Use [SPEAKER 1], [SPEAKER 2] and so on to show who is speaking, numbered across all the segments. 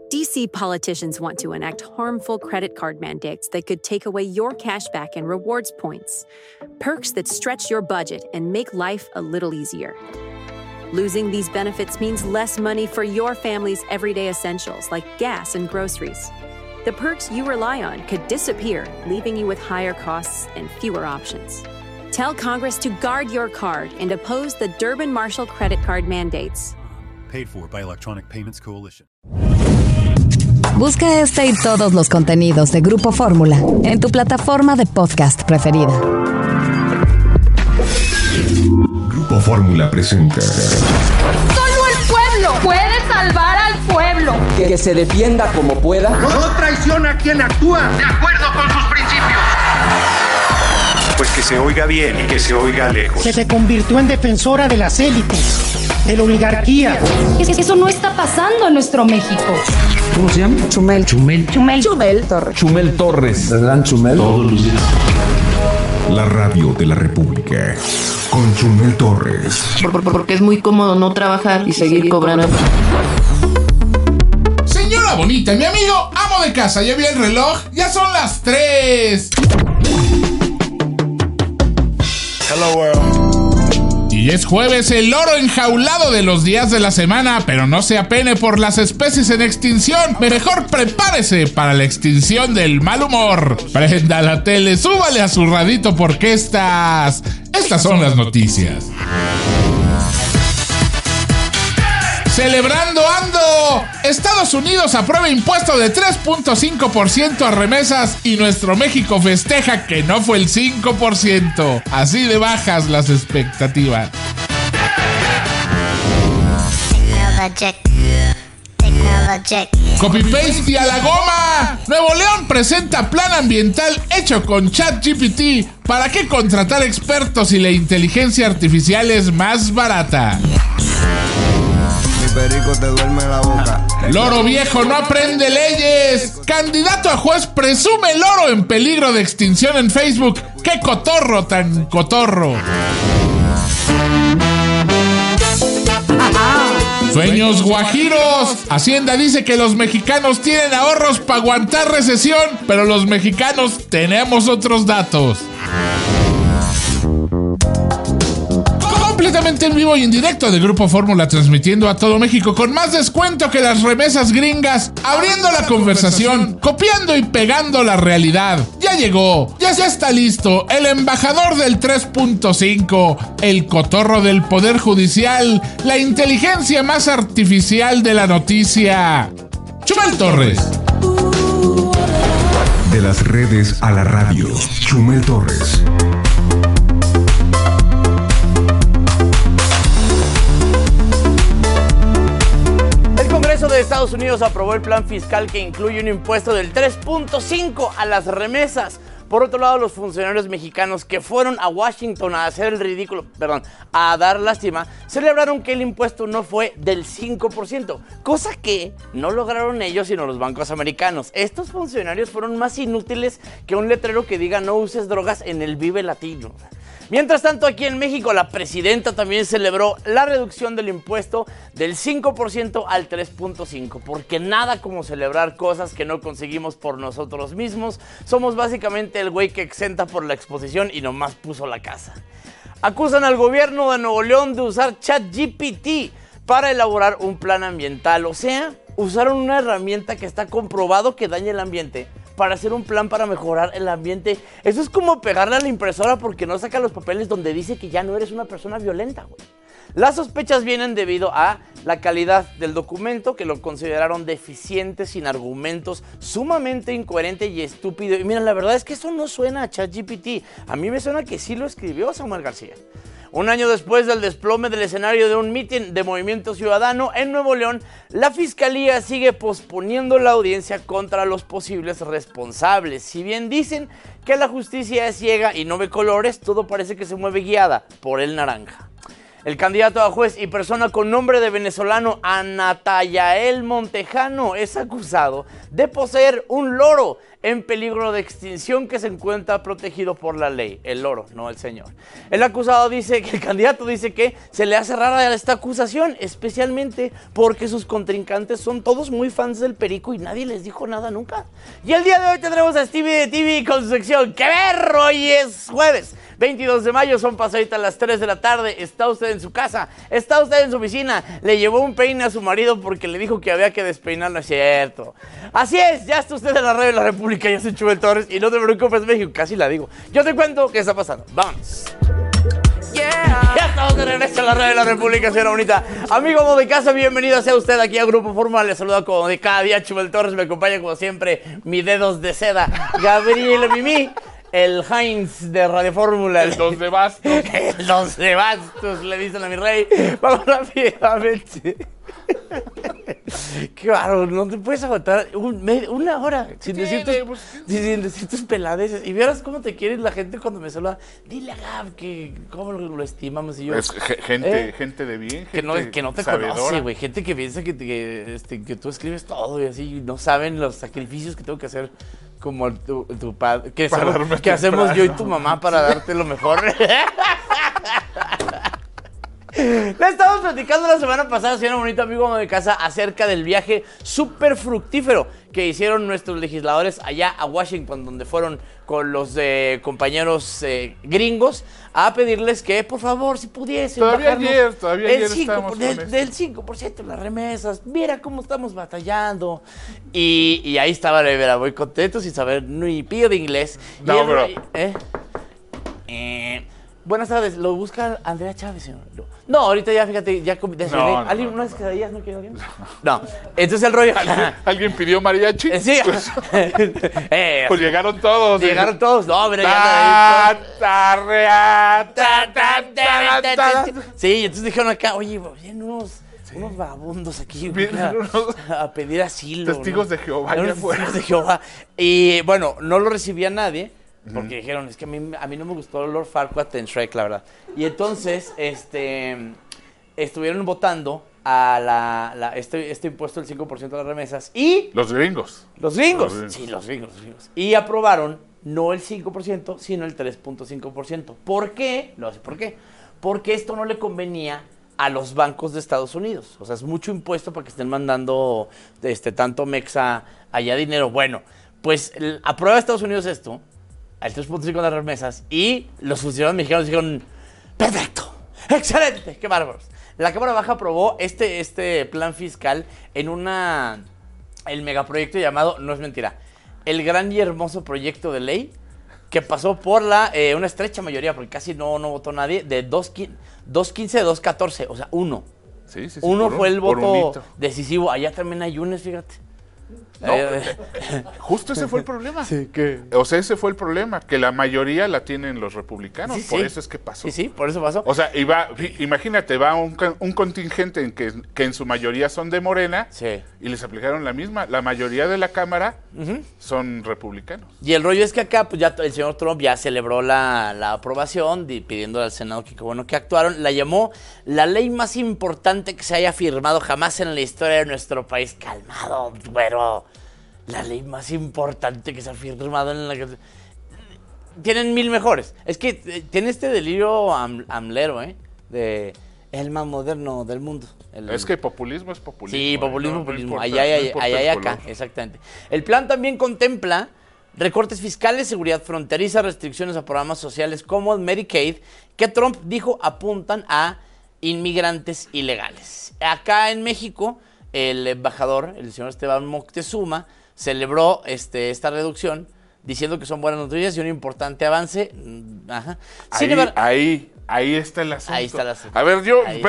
[SPEAKER 1] DC politicians want to enact harmful credit card mandates that could take away your cash back and rewards points. Perks that stretch your budget and make life a little easier. Losing these benefits means less money for your family's everyday essentials like gas and groceries. The perks you rely on could disappear, leaving you with higher costs and fewer options. Tell Congress to guard your card and oppose the Durbin-Marshall credit card mandates.
[SPEAKER 2] Paid for by Electronic Payments Coalition.
[SPEAKER 3] Busca este y todos los contenidos de Grupo Fórmula en tu plataforma de podcast preferida.
[SPEAKER 4] Grupo Fórmula presenta.
[SPEAKER 5] Solo el pueblo puede salvar al pueblo.
[SPEAKER 6] Que se defienda como pueda.
[SPEAKER 7] No traiciona a quien actúa de acuerdo con sus principios.
[SPEAKER 8] Pues que se oiga bien y que se oiga lejos.
[SPEAKER 9] Se convirtió en defensora de las élites, de la oligarquía.
[SPEAKER 5] Eso no está pasando en nuestro México.
[SPEAKER 6] ¿Cómo se llama? Chumel Torres.
[SPEAKER 10] Chumel Torres. ¿El gran Chumel?
[SPEAKER 4] Todos los días. La radio de la República. Con Chumel Torres.
[SPEAKER 11] Porque es muy cómodo no trabajar y seguir cobrando.
[SPEAKER 12] Señora bonita, mi amigo, amo de casa, ya vi el reloj, ya son las 3.
[SPEAKER 8] Hello world.
[SPEAKER 12] Y es jueves, el loro enjaulado de los días de la semana, pero no se apene por las especies en extinción. Mejor prepárese para la extinción del mal humor. Prenda la tele, súbale a su radito porque estas son las noticias. Celebrando ando. Estados Unidos aprueba impuesto de 3.5% a remesas y nuestro México festeja que no fue el 5%. Así de bajas las expectativas. Copy-paste y a la goma. Nuevo León presenta plan ambiental hecho con ChatGPT. ¿Para qué contratar expertos si la inteligencia artificial es más barata?
[SPEAKER 13] Perico te duerme la boca.
[SPEAKER 12] Loro viejo no aprende leyes. Candidato a juez presume loro en peligro de extinción en Facebook. ¡Qué cotorro tan cotorro! Sueños guajiros. Hacienda dice que los mexicanos tienen ahorros para aguantar recesión, pero los mexicanos tenemos otros datos. Completamente en vivo y en directo de Grupo Fórmula, transmitiendo a todo México con más descuento que las remesas gringas, abriendo la conversación, copiando y pegando la realidad. Ya llegó, ya está listo, el embajador del 3.5, el cotorro del Poder Judicial, la inteligencia más artificial de la noticia. Chumel Torres.
[SPEAKER 4] De las redes a la radio, Chumel Torres.
[SPEAKER 14] De Estados Unidos aprobó el plan fiscal que incluye un impuesto del 3.5 a las remesas. Por otro lado, los funcionarios mexicanos que fueron a Washington a hacer el ridículo, a dar lástima, celebraron que el impuesto no fue del 5%, cosa que no lograron ellos sino los bancos americanos. Estos funcionarios fueron más inútiles que un letrero que diga no uses drogas en el Vive Latino. Mientras tanto, aquí en México, la presidenta también celebró la reducción del impuesto del 5% al 3.5%, porque nada como celebrar cosas que no conseguimos por nosotros mismos. Somos básicamente el güey que exenta por la exposición y nomás puso la casa. Acusan al gobierno de Nuevo León de usar ChatGPT para elaborar un plan ambiental. O sea, usaron una herramienta que está comprobado que daña el ambiente para hacer un plan para mejorar el ambiente. Eso es como pegarle a la impresora porque no saca los papeles donde dice que ya no eres una persona violenta, güey. Las sospechas vienen debido a la calidad del documento, que lo consideraron deficiente, sin argumentos, sumamente incoherente y estúpido. Y miren, la verdad es que eso no suena a ChatGPT. A mí me suena que sí lo escribió Samuel García. Un año después del desplome del escenario de un mitin de Movimiento Ciudadano en Nuevo León, la Fiscalía sigue posponiendo la audiencia contra los posibles responsables. Si bien dicen que la justicia es ciega y no ve colores, todo parece que se mueve guiada por el naranja. El candidato a juez y persona con nombre de venezolano Anatayael Montejano es acusado de poseer un loro en peligro de extinción que se encuentra protegido por la ley. El loro, no el señor. El candidato dice que se le hace rara esta acusación, especialmente porque sus contrincantes son todos muy fans del perico y nadie les dijo nada nunca. Y el día de hoy tendremos a Stevie de TV con su sección ¡Qué berro! Hoy es jueves 22 de mayo, son pasaditas las 3 de la tarde. Está usted en su casa, está usted en su oficina, le llevó un peine a su marido porque le dijo que había que despeinar, no es cierto. Así es, ya está usted en la radio de la República, yo soy Chumel Torres y no te preocupes, México, casi la digo. Yo te cuento qué está pasando, vamos. Ya estamos de regreso a la radio de la República, señora bonita. Amigo de casa, bienvenido sea usted aquí a Grupo Fórmula. Le saluda como de cada día Chumel Torres, me acompaña como siempre mi dedos de seda, Gabriel Mimi. El Heinz de Radio Fórmula.
[SPEAKER 12] El Dos de Bastos.
[SPEAKER 14] El Dos de Bastos, le dicen a mi rey. Vamos rápidamente. Qué bárbaro, no te puedes aguantar una hora sin decir tus peladeces. Y vieras cómo te quiere la gente cuando me saluda. Dile a Gab que cómo lo estimamos. Y yo,
[SPEAKER 12] es gente de bien,
[SPEAKER 14] que no te conoce, güey. Gente que piensa que tú escribes todo y así. Y no saben los sacrificios que tengo que hacer. Como tu padre, que hacemos yo y tu mamá para darte lo mejor. Le estábamos platicando la semana pasada, señor bonito amigo de casa, acerca del viaje súper fructífero que hicieron nuestros legisladores allá a Washington, donde fueron con los compañeros gringos a pedirles que, por favor, si pudiesen
[SPEAKER 12] todavía ayer estábamos
[SPEAKER 14] del 5% las remesas. Mira cómo estamos batallando. Y ahí estaba Rivera, muy contento sin saber ni pío de inglés.
[SPEAKER 12] No, bro.
[SPEAKER 14] Buenas tardes, lo busca Andrea Chávez, señor. No, ahorita ya, fíjate, ya ¿alguien unas quesadillas no quiere alguien? No. Entonces el rollo.
[SPEAKER 12] ¿Alguien pidió mariachi?
[SPEAKER 14] Sí.
[SPEAKER 12] Pues llegaron todos.
[SPEAKER 14] Llegaron todos. No, mira, ya. Sí, entonces dijeron acá, oye, vienen unos vagabundos aquí a pedir asilo.
[SPEAKER 12] Testigos de Jehová.
[SPEAKER 14] Testigos de Jehová. Y bueno, no lo recibía nadie. Porque dijeron, es que a mí no me gustó Lord Farquaad en Shrek, la verdad. Y entonces, estuvieron votando a este impuesto del 5% de las remesas y...
[SPEAKER 12] Los gringos.
[SPEAKER 14] Sí, los gringos. Y aprobaron no el 5%, sino el 3.5%. ¿Por qué? No sé por qué. Porque esto no le convenía a los bancos de Estados Unidos. O sea, es mucho impuesto para que estén mandando tanto mexa allá dinero. Bueno, pues aprueba Estados Unidos esto, al 3.5 de las remesas, y los funcionarios mexicanos dijeron, perfecto, excelente, qué bárbaros. La Cámara Baja aprobó este plan fiscal en el megaproyecto llamado, no es mentira, el gran y hermoso proyecto de ley, que pasó por una estrecha mayoría, porque casi no votó nadie, de 215 de 214, o sea, uno.
[SPEAKER 12] Sí,
[SPEAKER 14] uno fue el voto decisivo. Allá también hay unes, fíjate.
[SPEAKER 12] No, justo ese fue el problema.
[SPEAKER 14] Sí, ¿qué?
[SPEAKER 12] O sea, ese fue el problema, que la mayoría la tienen los republicanos. Sí, por eso es que pasó.
[SPEAKER 14] Sí, por eso pasó.
[SPEAKER 12] O sea, imagínate, va un contingente que en su mayoría son de Morena, y les aplicaron la misma. La mayoría de la Cámara son republicanos.
[SPEAKER 14] Y el rollo es que acá, pues ya el señor Trump ya celebró la aprobación, pidiéndole al Senado que bueno que actuaron. La llamó la ley más importante que se haya firmado jamás en la historia de nuestro país. Calmado, güero. La ley más importante que se ha firmado en la que... Tienen 1000 mejores. Es que tiene este delirio amlero, de el más moderno del mundo.
[SPEAKER 12] Es que populismo es populismo.
[SPEAKER 14] Sí, populismo. Allá y acá, exactamente. El plan también contempla recortes fiscales, seguridad fronteriza, restricciones a programas sociales como el Medicaid, que Trump dijo apuntan a inmigrantes ilegales. Acá en México, el embajador, el señor Esteban Moctezuma, celebró esta reducción, diciendo que son buenas noticias y un importante avance. Ajá.
[SPEAKER 12] Ahí está el asunto.
[SPEAKER 14] Ahí está el asunto.
[SPEAKER 12] A ver,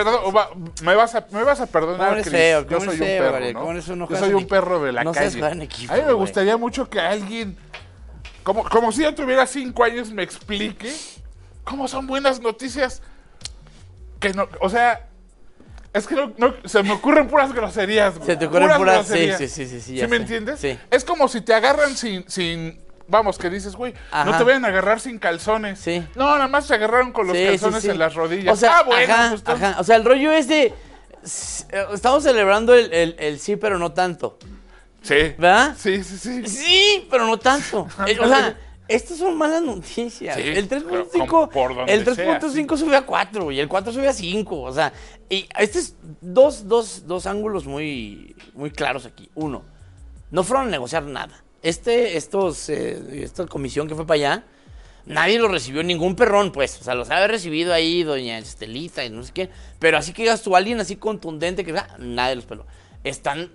[SPEAKER 12] me vas a perdonar, Cris. Yo soy un perro, ¿no? Yo soy un perro de la calle. A mí me gustaría mucho que alguien, como si ya tuviera 5 años, me explique cómo son buenas noticias. Que no, o sea... Es que no, se me ocurren puras groserías, güey.
[SPEAKER 14] Se te ocurren puras groserías. Sí.
[SPEAKER 12] ¿Sí me entiendes? Sí. Es como si te agarran sin vamos, que dices, güey, no te vayan a agarrar sin calzones.
[SPEAKER 14] Sí.
[SPEAKER 12] No, nada más se agarraron con los calzones en las rodillas.
[SPEAKER 14] O sea,
[SPEAKER 12] bueno.
[SPEAKER 14] O sea, el rollo es de... Estamos celebrando el sí, pero no tanto.
[SPEAKER 12] Sí.
[SPEAKER 14] ¿Verdad?
[SPEAKER 12] Sí.
[SPEAKER 14] Sí, pero no tanto. O sea, estas son malas noticias.
[SPEAKER 12] Sí,
[SPEAKER 14] el 3.5 sube a 4 y el 4 sube a 5. O sea, y estos dos ángulos muy, muy claros aquí. Uno, no fueron a negociar nada. Esta comisión que fue para allá, nadie lo recibió, ningún perrón, pues. O sea, los había recibido ahí doña Estelita y no sé qué. Pero así que digas tú, alguien así contundente que nadie los peló. Están,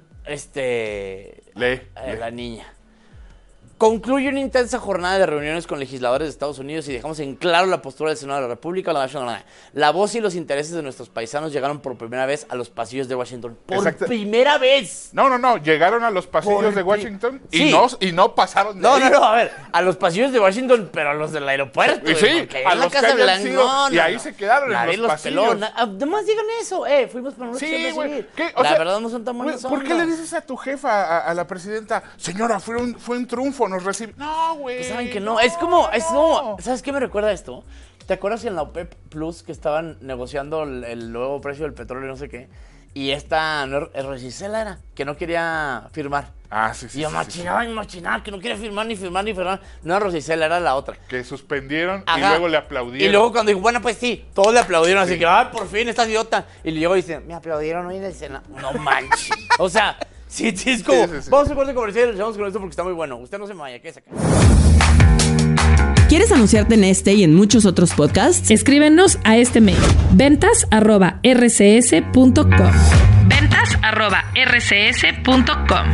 [SPEAKER 14] la niña. Concluye una intensa jornada de reuniones con legisladores de Estados Unidos y dejamos en claro la postura del Senado de la República. La voz y los intereses de nuestros paisanos llegaron por primera vez a los pasillos de Washington. Primera vez.
[SPEAKER 12] No. Llegaron a los pasillos de Washington y no pasaron de ahí.
[SPEAKER 14] No. A ver, a los pasillos de Washington, pero a los del aeropuerto.
[SPEAKER 12] Y sí, a los Casa Blanca. Y ahí se quedaron en los pasillos.
[SPEAKER 14] Además digan eso. Fuimos para no recibir. La verdad no son tan buenas ondas.
[SPEAKER 12] ¿Por qué le dices a tu jefa, a la presidenta, señora, fue un triunfo? Nos recibe. No, güey.
[SPEAKER 14] Pues saben que no. Es como. ¿Sabes qué me recuerda esto? ¿Te acuerdas en la OPEP Plus que estaban negociando el nuevo precio del petróleo y no sé qué? Y esta Rosicela era, que no quería firmar.
[SPEAKER 12] Sí.
[SPEAKER 14] Y yo machinaba, que no quería firmar. No era Rosicela, era la otra.
[SPEAKER 12] Que suspendieron y luego le aplaudieron.
[SPEAKER 14] Y luego cuando dijo, bueno, pues sí, todos le aplaudieron, así que, por fin, estás idiota. Y luego dice, me aplaudieron hoy en el Senado. No manches. O sea... Sí, es como, vamos a un corte comercial y regresamos con esto porque está muy bueno. Usted no se me vaya, quédese acá.
[SPEAKER 13] ¿Quieres anunciarte en este y en muchos otros podcasts?
[SPEAKER 15] Escríbenos a este mail, ventas@rcs.com. ventas@rcs.com.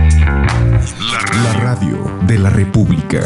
[SPEAKER 4] La radio de la República.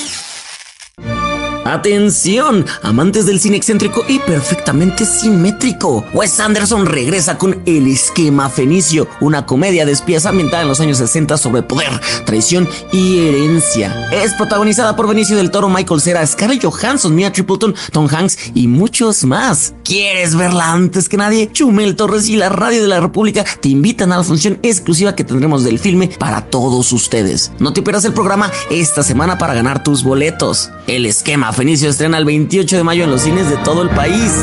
[SPEAKER 16] ¡Atención! Amantes del cine excéntrico y perfectamente simétrico. Wes Anderson regresa con El Esquema Fenicio, una comedia de espías ambientada en los años 60 sobre poder, traición y herencia. Es protagonizada por Benicio del Toro, Michael Cera, Scarlett Johansson, Mia Tripleton, Tom Hanks y muchos más. ¿Quieres verla antes que nadie? Chumel Torres y la Radio de la República te invitan a la función exclusiva que tendremos del filme para todos ustedes. No te pierdas el programa esta semana para ganar tus boletos. El Esquema Fenicio estrena el 28 de mayo en los cines de todo el país.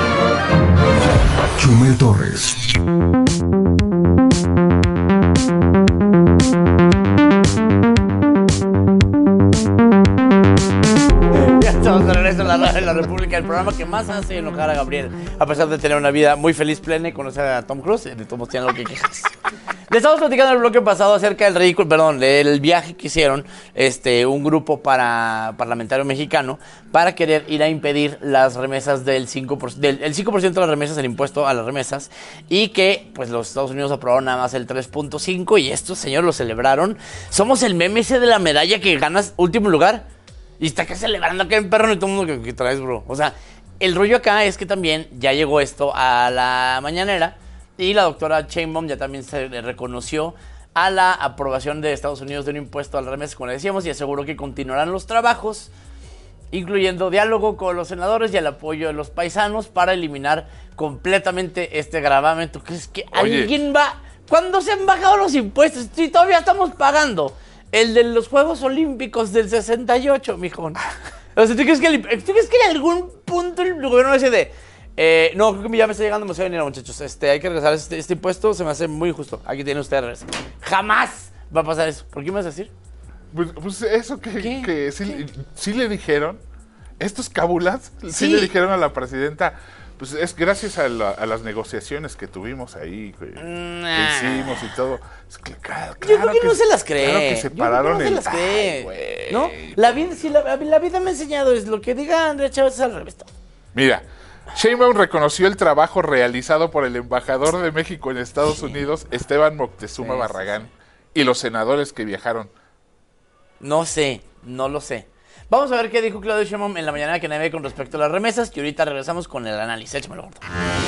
[SPEAKER 4] Chumel Torres.
[SPEAKER 14] Estamos de regreso en la Radio de la República, el programa que más hace enojar a Gabriel, a pesar de tener una vida muy feliz, plena y conocer a Tom Cruise, de todos tienen lo que quejas. Le estamos platicando en el bloque pasado acerca del viaje que hicieron un grupo parlamentario mexicano para querer ir a impedir las remesas del 5%, el 5% de las remesas, el impuesto a las remesas, y que pues los Estados Unidos aprobaron nada más el 3.5 y estos señores lo celebraron. Somos el meme ese de la medalla que ganas último lugar. Y está acá celebrando acá en perro y todo el mundo que traes, bro. O sea, el rollo acá es que también ya llegó esto a la mañanera y la doctora Sheinbaum ya también se reconoció a la aprobación de Estados Unidos de un impuesto a las remesas, como le decíamos, y aseguró que continuarán los trabajos, incluyendo diálogo con los senadores y el apoyo de los paisanos para eliminar completamente este gravamen. ¿Tú crees que alguien va? ¿Cuándo se han bajado los impuestos? Si todavía estamos pagando el de los Juegos Olímpicos del 68, mijón. O sea, ¿tú crees que en algún punto el gobierno va a decir no, creo que ya me está llegando demasiado dinero, muchachos. Hay que regresar este impuesto, se me hace muy injusto. Aquí tiene usted regresar. Jamás va a pasar eso. ¿Por qué me vas a decir?
[SPEAKER 12] Pues eso que sí le dijeron, estos cábulas, sí le dijeron a la presidenta. Pues es gracias a las negociaciones que tuvimos ahí, que hicimos y todo. Es que, claro,
[SPEAKER 14] yo creo que no se las cree.
[SPEAKER 12] Claro que se pararon
[SPEAKER 14] no se las cree. ¿No? La vida me ha enseñado, es lo que diga Andrea Chávez es al revés.
[SPEAKER 12] Mira, Sheinbaum reconoció el trabajo realizado por el embajador de México en Estados Unidos, Esteban Moctezuma Barragán, y los senadores que viajaron.
[SPEAKER 14] No lo sé. Vamos a ver qué dijo Claudio Sheinbaum en la mañana que nadie con respecto a las remesas, y ahorita regresamos con el análisis. Échamelo, gordo.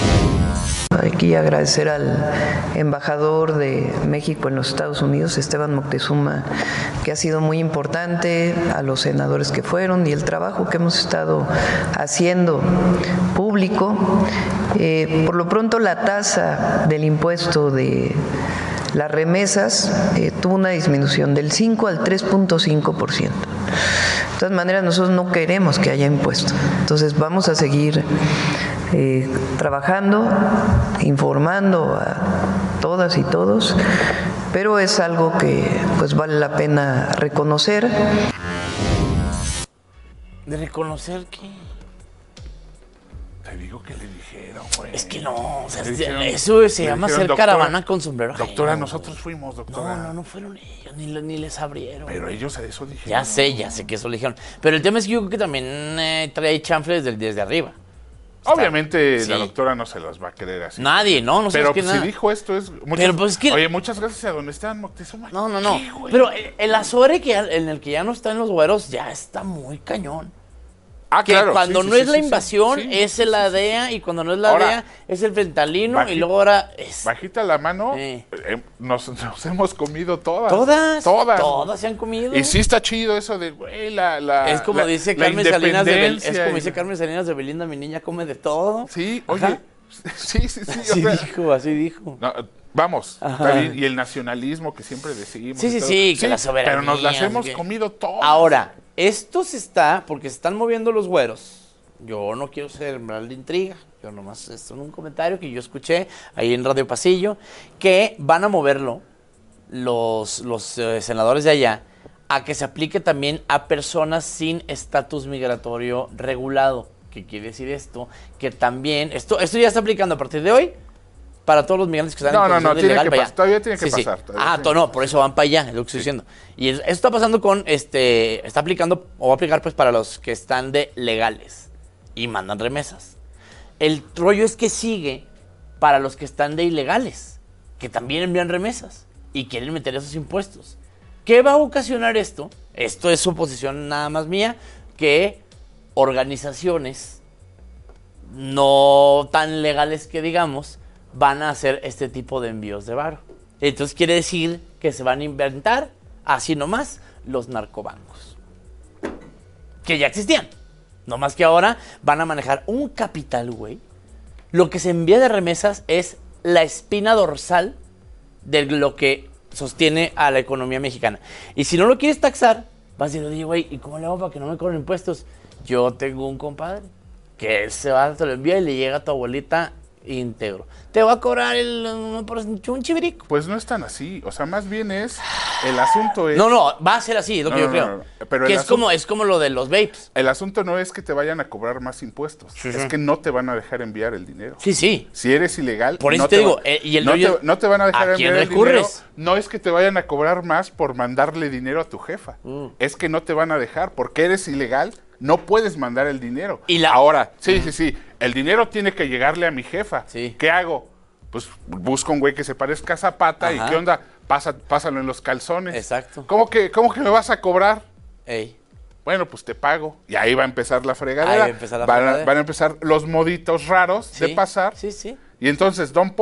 [SPEAKER 6] Aquí agradecer al embajador de México en los Estados Unidos, Esteban Moctezuma, que ha sido muy importante, a los senadores que fueron y el trabajo que hemos estado haciendo público. Por lo pronto, la tasa del impuesto de las remesas tuvo una disminución del 5 al 3.5%. De todas maneras, nosotros no queremos que haya impuesto. Entonces vamos a seguir trabajando, informando a todas y todos, pero es algo que pues vale la pena reconocer.
[SPEAKER 14] ¿De reconocer qué?
[SPEAKER 17] Te digo que le dijeron, güey.
[SPEAKER 14] Es que no, o sea, eso se llama hacer caravana con sombrero ajeno.
[SPEAKER 17] Doctora, nosotros fuimos, doctora.
[SPEAKER 14] No fueron ellos, ni les abrieron.
[SPEAKER 17] Pero ellos eso dijeron.
[SPEAKER 14] Ya sé que eso le dijeron. Pero el tema es que yo creo que también trae chanfle desde arriba.
[SPEAKER 17] Obviamente la doctora no se las va a creer así.
[SPEAKER 14] Nadie, no sé.
[SPEAKER 17] Pero
[SPEAKER 14] pues,
[SPEAKER 17] si dijo esto es...
[SPEAKER 14] pero pues es que...
[SPEAKER 17] Oye, muchas gracias a don Esteban Moctezuma.
[SPEAKER 14] No. Pero el azore en el que ya no están los güeros ya está muy cañón.
[SPEAKER 17] Ah,
[SPEAKER 14] que
[SPEAKER 17] claro.
[SPEAKER 14] cuando no es la invasión es la DEA y cuando no es la DEA es el fentanilo y luego ahora es...
[SPEAKER 17] Bajita la mano, nos hemos comido todas.
[SPEAKER 14] Todas se han comido.
[SPEAKER 17] Y sí está chido eso de, güey,
[SPEAKER 14] es como dice Carmen Salinas de Belinda, mi niña come de todo.
[SPEAKER 17] Sí, oye, sí.
[SPEAKER 14] Así dijo.
[SPEAKER 17] No, vamos, está bien, y el nacionalismo que siempre decimos.
[SPEAKER 14] Sí, que la soberanía.
[SPEAKER 17] Pero nos las hemos comido todas.
[SPEAKER 14] Ahora, esto se está, porque se están moviendo los güeros. Yo no quiero sembrar la intriga. Yo nomás, esto es un comentario que yo escuché ahí en Radio Pasillo, que van a moverlo los senadores de allá a que se aplique también a personas sin estatus migratorio regulado. ¿Qué quiere decir esto? Que también, esto ya está aplicando a partir de hoy para todos los migrantes que están en condición de ilegal.
[SPEAKER 17] Todavía tiene que pasar.
[SPEAKER 14] Por eso van para allá, es lo que estoy diciendo. Y eso está pasando está aplicando, o va a aplicar pues para los que están de legales y mandan remesas. El rollo es que sigue para los que están de ilegales, que también envían remesas y quieren meter esos impuestos. ¿Qué va a ocasionar esto? Esto es suposición nada más mía, que organizaciones no tan legales que digamos van a hacer este tipo de envíos de varo. Entonces quiere decir que se van a inventar, así nomás, los narcobancos. Que ya existían. Nomás que ahora van a manejar un capital, güey. Lo que se envía de remesas es la espina dorsal de lo que sostiene a la economía mexicana. Y si no lo quieres taxar, vas a decir, oye, güey, ¿y cómo le hago para que no me cobren impuestos? Yo tengo un compadre que te lo envía y le llega a tu abuelita íntegro. Te va a cobrar un chivirico.
[SPEAKER 17] Pues no es tan así, o sea, más bien el asunto es...
[SPEAKER 14] No, va a ser así, es lo que yo creo. Pero que es como lo de los vapes.
[SPEAKER 17] El asunto no es que te vayan a cobrar más impuestos, es que no te van a dejar enviar el dinero.
[SPEAKER 14] Sí.
[SPEAKER 17] Si eres ilegal,
[SPEAKER 14] por eso te digo,
[SPEAKER 17] no te van a dejar enviar el dinero. No es que te vayan a cobrar más por mandarle dinero a tu jefa, es que no te van a dejar, porque eres ilegal. No puedes mandar el dinero. Ahora, sí, el dinero tiene que llegarle a mi jefa.
[SPEAKER 14] Sí.
[SPEAKER 17] ¿Qué hago? Pues busco un güey que se parezca a Zapata. ¿Y qué onda? Pásalo en los calzones.
[SPEAKER 14] Exacto.
[SPEAKER 17] ¿Cómo que me vas a cobrar?
[SPEAKER 14] Ey.
[SPEAKER 17] Bueno, pues te pago. Y ahí va a empezar la fregadera. Van a empezar los moditos raros de pasar.
[SPEAKER 14] Sí.
[SPEAKER 17] Y entonces Don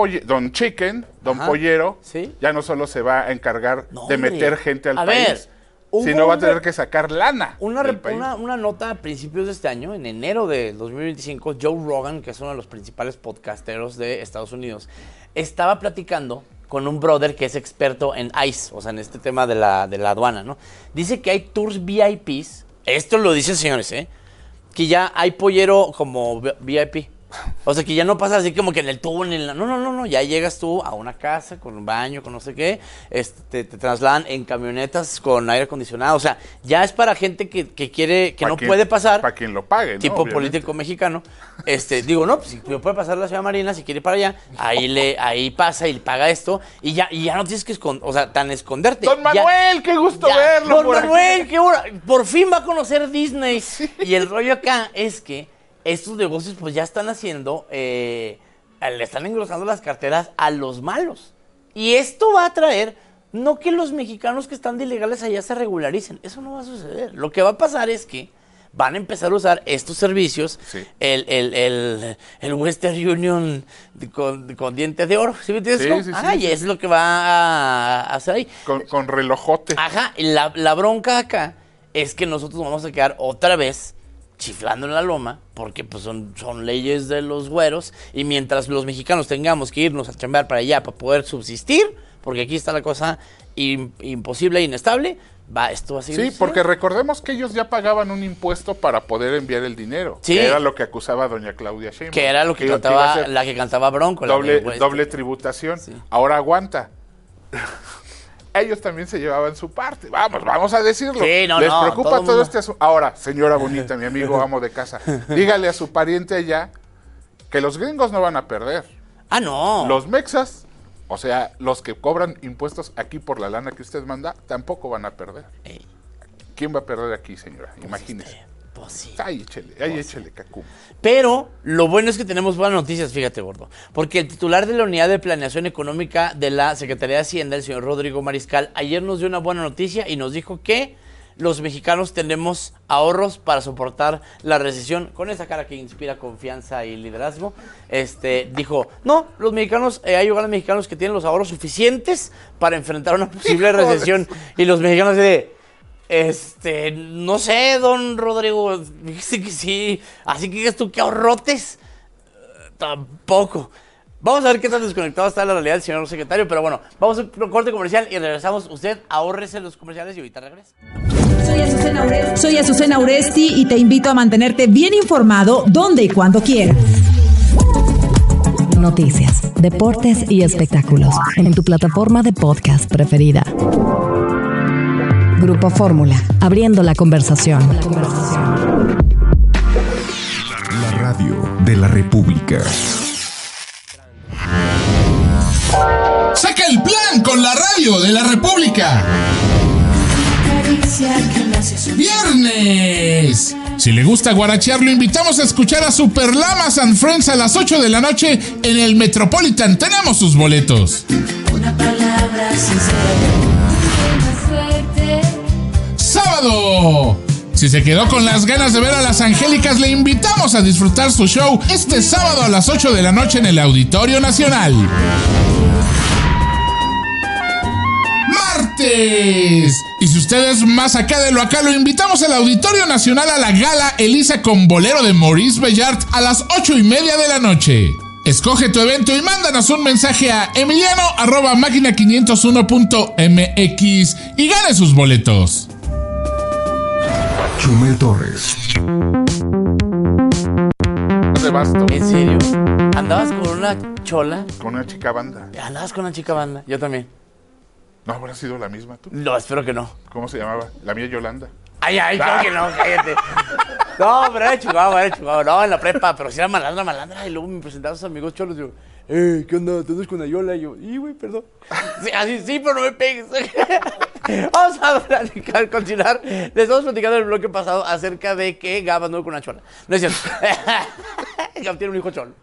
[SPEAKER 17] Pollero, ya no solo se va a encargar de meter gente al país, sino va a tener que sacar lana.
[SPEAKER 14] Una nota a principios de este año, en enero de 2025, Joe Rogan, que es uno de los principales podcasteros de Estados Unidos, estaba platicando con un brother que es experto en ICE, o sea, en este tema de la aduana, ¿no? Dice que hay tours VIPs, esto lo dicen señores, que ya hay pollero como VIP. O sea, que ya no pasa así como que en el túnel. No. Ya llegas tú a una casa con un baño, con no sé qué. Te trasladan en camionetas con aire acondicionado. O sea, ya es para gente que quiere, que no puede pasar.
[SPEAKER 17] Para quien lo pague, ¿no?
[SPEAKER 14] Tipo político mexicano. Pues si puede pasar la ciudad marina, si quiere ir para allá, ahí pasa y paga esto. Y ya no tienes que esconderte.
[SPEAKER 17] Don Manuel, qué gusto verlo.
[SPEAKER 14] Don Manuel, por fin va a conocer Disney. Sí. Y el rollo acá es que estos negocios pues ya están haciendo, le están engrosando las carteras a los malos. Y esto va a traer, no que los mexicanos que están de ilegales allá se regularicen, eso no va a suceder. Lo que va a pasar es que van a empezar a usar estos servicios, el Western Union con dientes de oro, ¿sí me entiendes? Y es lo que va a hacer ahí.
[SPEAKER 17] Con relojote.
[SPEAKER 14] Ajá, y la bronca acá es que nosotros vamos a quedar otra vez chiflando en la loma, porque pues son leyes de los güeros, y mientras los mexicanos tengamos que irnos a chambear para allá para poder subsistir, porque aquí está la cosa imposible e inestable, esto va a seguir.
[SPEAKER 17] Sí, porque recordemos que ellos ya pagaban un impuesto para poder enviar el dinero.
[SPEAKER 14] Sí.
[SPEAKER 17] Que era lo que acusaba doña Claudia Sheinbaum.
[SPEAKER 14] Que era lo que cantaba, la que cantaba Bronco.
[SPEAKER 17] Doble tributación. Sí. Ahora aguanta. Ellos también se llevaban su parte. Vamos a decirlo.
[SPEAKER 14] Sí,
[SPEAKER 17] Les preocupa todo este asunto. Ahora, señora bonita, mi amigo amo de casa, dígale a su pariente allá que los gringos no van a perder.
[SPEAKER 14] Ah, no.
[SPEAKER 17] Los mexas, o sea, los que cobran impuestos aquí por la lana que usted manda, tampoco van a perder.
[SPEAKER 14] Ey.
[SPEAKER 17] ¿Quién va a perder aquí, señora? Imagínese.
[SPEAKER 14] Pues sí.
[SPEAKER 17] Ahí échele, cacum.
[SPEAKER 14] Pero lo bueno es que tenemos buenas noticias, fíjate, gordo. Porque el titular de la Unidad de Planeación Económica de la Secretaría de Hacienda, el señor Rodrigo Mariscal, ayer nos dio una buena noticia y nos dijo que los mexicanos tenemos ahorros para soportar la recesión. Con esa cara que inspira confianza y liderazgo, dijo, no, los mexicanos, hay hogares mexicanos que tienen los ahorros suficientes para enfrentar una posible recesión. Y los mexicanos no sé, don Rodrigo, dice que sí, así que digas tú que ahorrotes, tampoco. Vamos a ver qué tan desconectado está la realidad del señor secretario, pero bueno, vamos a un corte comercial y regresamos. Usted ahórrese los comerciales y ahorita regresa.
[SPEAKER 18] Soy Azucena Uresti y te invito a mantenerte bien informado donde y cuando quieras.
[SPEAKER 3] Noticias, deportes y espectáculos en tu plataforma de podcast preferida. Grupo Fórmula, abriendo la conversación.
[SPEAKER 4] La radio de la República.
[SPEAKER 12] ¡Saca el plan con la radio de la República! ¡Viernes! Si le gusta guarachear, lo invitamos a escuchar a Super Lamas and Friends a las 8 de la noche en el Metropolitan. Tenemos sus boletos. Una palabra sincera. ¡Sábado! Si se quedó con las ganas de ver a las Angélicas, le invitamos a disfrutar su show este sábado a las 8 de la noche en el Auditorio Nacional. ¡Martes! Y si usted es más acá de lo acá, lo invitamos al Auditorio Nacional a la Gala Elisa con bolero de Maurice Bellart a las 8:30 de la noche. Escoge tu evento y mándanos un mensaje a emiliano@máquina501.mx y gane sus boletos.
[SPEAKER 4] Chumel Torres.
[SPEAKER 14] ¿En serio? ¿Andabas con una chola?
[SPEAKER 17] Con una chica banda.
[SPEAKER 14] ¿Andabas con una chica banda? Yo también.
[SPEAKER 17] ¿No habrá sido la misma tú?
[SPEAKER 14] No, espero que no.
[SPEAKER 17] ¿Cómo se llamaba? La mía Yolanda.
[SPEAKER 14] Ay, claro que no, cállate. No, pero era Chihuahua. No, en la prepa, pero si era malandra. Y luego me presentaban a sus amigos cholos y yo, ¿qué onda? ¿Tú andas con Ayola? Y yo, güey, perdón. Sí, pero no me pegues. Vamos a continuar. Les estamos platicando en el bloque pasado acerca de que Gab andó con una chola. No es cierto. Gab tiene un hijo cholo.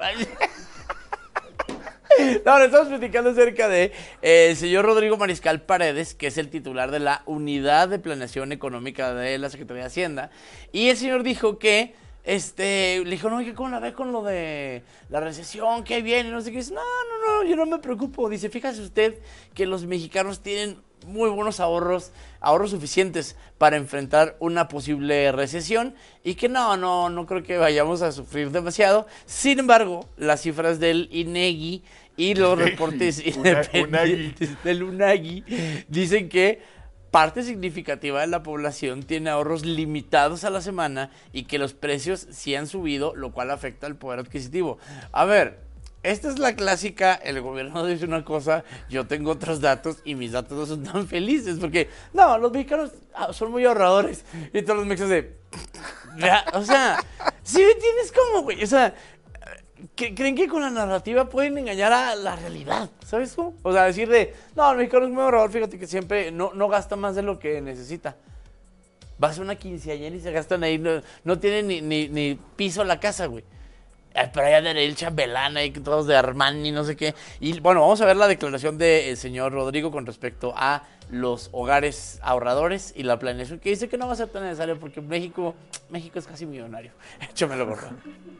[SPEAKER 14] No, le estamos platicando acerca de el señor Rodrigo Mariscal Paredes, que es el titular de la Unidad de Planeación Económica de la Secretaría de Hacienda. Y el señor dijo que, le dijo, no, ¿cómo la ve con lo de la recesión? ¿Qué viene? No sé qué. Dice, no, yo no me preocupo. Dice, fíjese usted que los mexicanos tienen muy buenos ahorros suficientes para enfrentar una posible recesión y que no creo que vayamos a sufrir demasiado. Sin embargo, las cifras del INEGI y los reportes independientes del UNAGI dicen que parte significativa de la población tiene ahorros limitados a la semana y que los precios sí han subido, lo cual afecta al poder adquisitivo. A ver, esta es la clásica, el gobierno dice una cosa, yo tengo otros datos y mis datos no son tan felices, porque, los mexicanos son muy ahorradores, y todos los mexicanos o sea, ¿sí me entiendes cómo, güey? O sea, creen que con la narrativa pueden engañar a la realidad, ¿sabes cómo? O sea, decir el mexicano es muy ahorrador, fíjate que siempre no gasta más de lo que necesita. Vas a una quinceañera y se gastan ahí, no tienen ni piso la casa, güey. Pero allá de el chambelán ahí, todos de Armani, no sé qué. Y bueno, vamos a ver la declaración del señor Rodrigo con respecto a los hogares ahorradores y la planeación, que dice que no va a ser tan necesario porque México es casi millonario. Échamelo, gordo.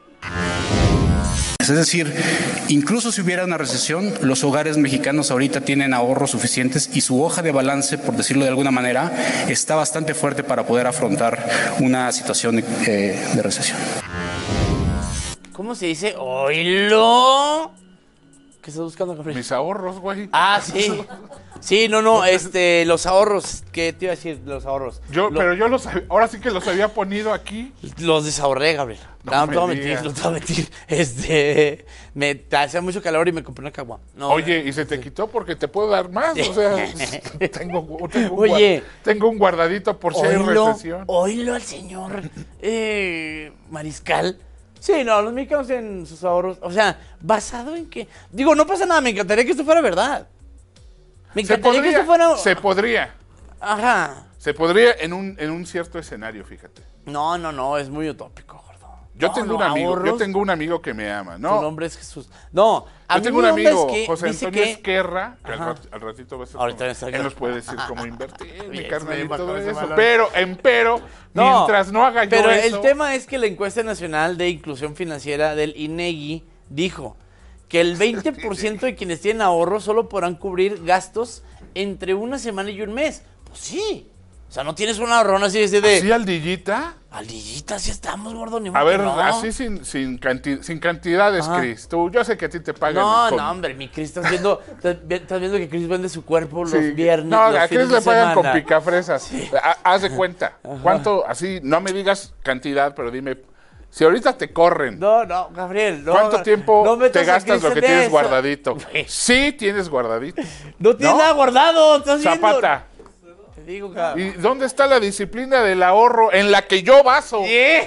[SPEAKER 19] Es decir, incluso si hubiera una recesión, los hogares mexicanos ahorita tienen ahorros suficientes y su hoja de balance, por decirlo de alguna manera, está bastante fuerte para poder afrontar una situación de recesión.
[SPEAKER 14] ¿Cómo se dice? ¡Oílo! ¿Qué estás buscando, Gabriel?
[SPEAKER 17] Mis ahorros, güey.
[SPEAKER 14] Ah, sí. Sí, no, los ahorros. ¿Qué te iba a decir? Los ahorros.
[SPEAKER 17] Pero yo ahora sí que los había ponido aquí.
[SPEAKER 14] Los desahorré, Gabriel. No te voy a mentir. Me hacía mucho calor y me compré una caguama.
[SPEAKER 17] Oye, ¿y se te quitó porque te puedo dar más? O sea, tengo un guardadito por si hay recesión.
[SPEAKER 14] Oílo al señor Mariscal. Sí, no, los mexicanos tienen sus ahorros. O sea, ¿basado en qué? Digo, no pasa nada, me encantaría que esto fuera verdad. Que esto fuera...
[SPEAKER 17] Se podría.
[SPEAKER 14] Ajá.
[SPEAKER 17] Se podría en un cierto escenario, fíjate.
[SPEAKER 14] No, es muy utópico, gordo.
[SPEAKER 17] Yo tengo un amigo que me ama, ¿no?
[SPEAKER 14] Su nombre es Jesús. No,
[SPEAKER 17] yo tengo un amigo, José Antonio Esquerra, que al ratito va a ser él nos puede decir cómo invertir, mi carnal y todo eso. Pero, mientras no haga yo eso... Pero
[SPEAKER 14] el tema es que la encuesta nacional de inclusión financiera del INEGI dijo que el 20% de quienes tienen ahorros solo podrán cubrir gastos entre una semana y un mes. Pues sí. O sea, no tienes un ahorrón así de...
[SPEAKER 17] ¿Así aldillita?
[SPEAKER 14] Aldillita, así estamos, gordo. Ni
[SPEAKER 17] a ver, no. Así sin cantidades, Cris. Yo sé que a ti te pagan.
[SPEAKER 14] No, hombre, mi Cris, estás viendo que Cris vende su cuerpo los viernes.
[SPEAKER 17] No, a Cris le pagan con picafresas. Sí. Haz de cuenta. ¿Cuánto? Así, no me digas cantidad, pero dime... Si ahorita te corren.
[SPEAKER 14] No, Gabriel.
[SPEAKER 17] ¿Cuánto tiempo te gastas lo que tienes guardadito? Sí, tienes guardadito.
[SPEAKER 14] No tienes nada guardado. ¿Estás viendo?
[SPEAKER 17] Zapata. ¿Y dónde está la disciplina del ahorro en la que yo baso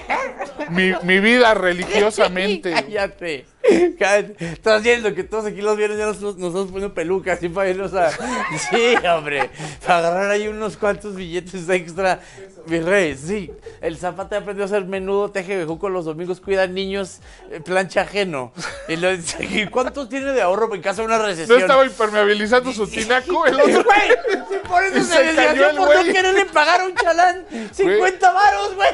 [SPEAKER 17] mi vida religiosamente?
[SPEAKER 14] Cállate. Estás viendo que todos aquí los viernes ya nos estamos poniendo pelucas así para irnos a... Sí, hombre, para agarrar ahí unos cuantos billetes extra. Mi rey, sí. El Zapata aprendió a hacer menudo, teje bejuco los domingos, cuida niños, plancha ajeno. ¿Y cuánto tiene de ahorro en caso de una recesión?
[SPEAKER 17] ¿No estaba impermeabilizando su tinaco el otro?
[SPEAKER 14] Sí, por eso se desvió por no quererle pagar a un chalán 50 varos, güey.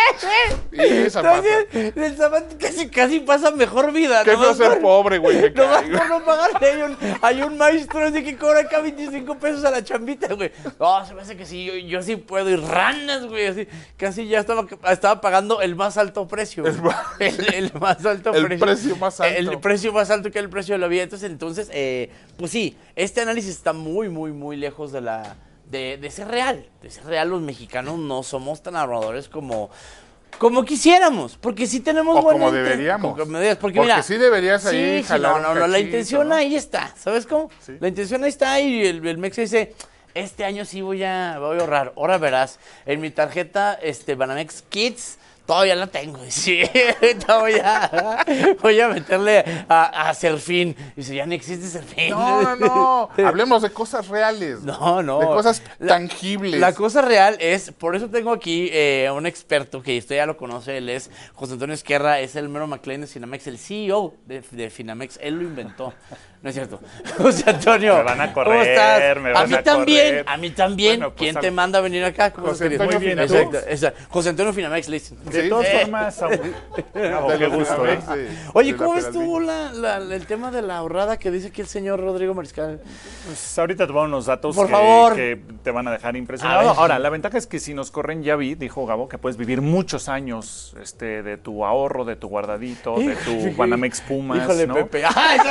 [SPEAKER 17] Y Zapata.
[SPEAKER 14] Entonces, el Zapata casi pasa mejor vida.
[SPEAKER 17] Qué feo ser pobre, güey.
[SPEAKER 14] No vas por no pagarle. Hay un maestro así que cobra acá 25 pesos a la chambita, güey. No, se me hace que sí, yo sí puedo ir ranas, güey. Así, casi ya estaba pagando el más alto precio. El más alto precio.
[SPEAKER 17] El precio más alto.
[SPEAKER 14] El precio más alto que el precio de la vida. Entonces, pues sí, este análisis está muy, muy, muy lejos de ser real. De ser real, los mexicanos no somos tan ahorradores como quisiéramos, porque sí tenemos
[SPEAKER 17] buena como deberíamos.
[SPEAKER 14] Porque mira,
[SPEAKER 17] sí deberías ahí jalar un cachito,
[SPEAKER 14] la intención ahí está, ¿sabes cómo? Sí. La intención ahí está y el Mexa dice, este año sí voy a ahorrar. Ahora verás, en mi tarjeta Banamex Kids todavía la tengo. Sí, voy a meterle a Serfín. Dice, ya no existe Serfín.
[SPEAKER 17] No. Hablemos de cosas reales.
[SPEAKER 14] No.
[SPEAKER 17] De cosas tangibles.
[SPEAKER 14] La cosa real es, por eso tengo aquí un experto que usted ya lo conoce, él es José Antonio Esquerra, es el mero McLean de Finamex, el CEO de Finamex, él lo inventó. No es cierto. José Antonio,
[SPEAKER 20] me van a correr,
[SPEAKER 14] ¿cómo estás?
[SPEAKER 20] Me van a correr.
[SPEAKER 14] A mí también. Bueno, pues, ¿quién te manda a venir acá?
[SPEAKER 17] José Antonio Finamex.
[SPEAKER 14] Exacto. José Antonio Finamex, le dicen.
[SPEAKER 20] De todas formas, qué gusto, ¿eh?
[SPEAKER 14] Oye, ¿cómo ves tú el tema de la ahorrada que dice aquí el señor Rodrigo Mariscal?
[SPEAKER 20] Pues ahorita te voy a unos datos que te van a dejar impresionado. Ahora, la ventaja es que si nos corren, ya dijo Gabo, que puedes vivir muchos años de tu ahorro, de tu guardadito, de tu Banamex Pumas.
[SPEAKER 14] Híjole, ¿no? Pepe.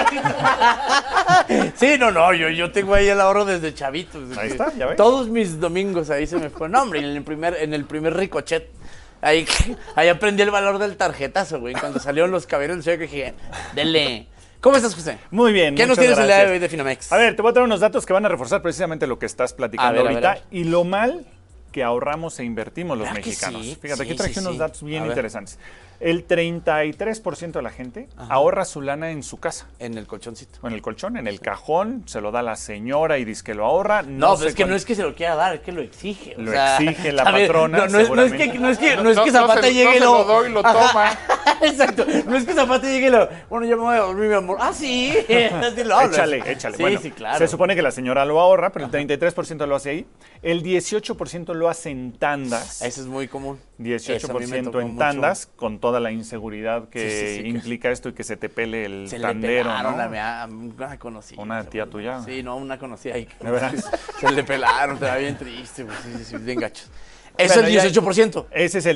[SPEAKER 14] Sí, yo tengo ahí el ahorro desde chavito.
[SPEAKER 20] Ahí está, ya ves.
[SPEAKER 14] Todos mis domingos ahí se me fue. No, hombre, en el primer ricochet. Ahí aprendí el valor del tarjetazo, güey. Cuando salieron los caballeros del cielo, que dije, dele. ¿Cómo estás, José?
[SPEAKER 20] Muy bien,
[SPEAKER 14] ¿Qué nos tienes el día de hoy de Finamex?
[SPEAKER 20] A ver, te voy a traer unos datos que van a reforzar precisamente lo que estás platicando ahorita. Y lo mal que ahorramos e invertimos los mexicanos. Sí, fíjate, aquí traje unos datos bien interesantes. El 33% de la gente ahorra su lana en su casa.
[SPEAKER 14] En el colchoncito.
[SPEAKER 20] En el colchón, en el cajón, se lo da la señora y dice que lo ahorra.
[SPEAKER 14] No, pero es que no es que se lo quiera dar, es que lo exige.
[SPEAKER 20] Lo exige la patrona.
[SPEAKER 14] No es que Zapata llegue y
[SPEAKER 17] lo doy y lo toma.
[SPEAKER 14] Exacto. No es que Zapata llegue y bueno, ya me voy a dormir, mi amor. Ah, sí.
[SPEAKER 20] Échale.
[SPEAKER 14] Sí,
[SPEAKER 20] bueno,
[SPEAKER 14] sí, claro.
[SPEAKER 20] Se supone que la señora lo ahorra, pero el 33% lo hace ahí. El 18% lo hace en tandas.
[SPEAKER 14] Eso es muy común.
[SPEAKER 20] 18% en tandas, mucho. Con toda la inseguridad que implica esto y que se te pele el tandero, ¿no?
[SPEAKER 14] Una conocida.
[SPEAKER 20] ¿Una tía tuya?
[SPEAKER 14] Sí, no, una conocida ahí.
[SPEAKER 20] ¿De veras?
[SPEAKER 14] Se le pelaron, te va bien triste, pues, sí, bien gachos. Es el 18%.
[SPEAKER 20] Ese es el